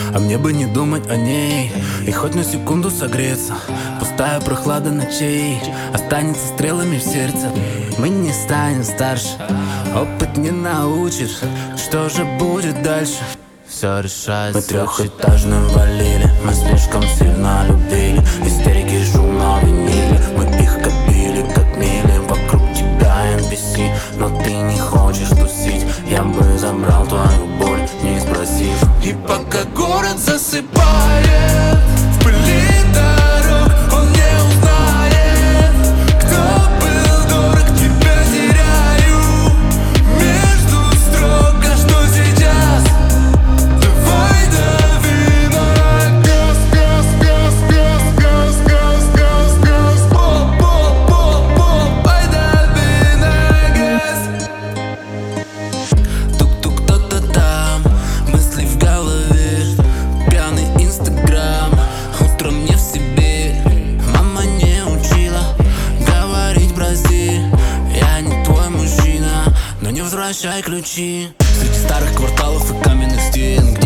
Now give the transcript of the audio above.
А мне бы не думать о ней и хоть на секунду согреться. Пустая прохлада ночей останется стрелами в сердце. Мы не станем старше, опыт не научит. Что же будет дальше? Все решается. Мы трехэтажным валили, мы слишком сильно любили. Истерики, шум на виниле, мы их копили как мили. Вокруг тебя NPC, но ты не хочешь тусить. Я бы забрал твою боль, не спросив. И пока город засыпает в пыли дорог, он не узнает, кто был дорог. Тебя теряю между строк. А что сейчас? Давай дави на газ, газ, газ, газ, газ, газ, газ, газ. Поп, поп, поп, поп, ай дави на газ. Тук-тук, кто-то там, мысли в голове, пьяный инстаграм, утром не в себе. Мама не учила говорить прости. Я не твой мужчина, но не возвращай ключи. Среди старых кварталов и каменных стен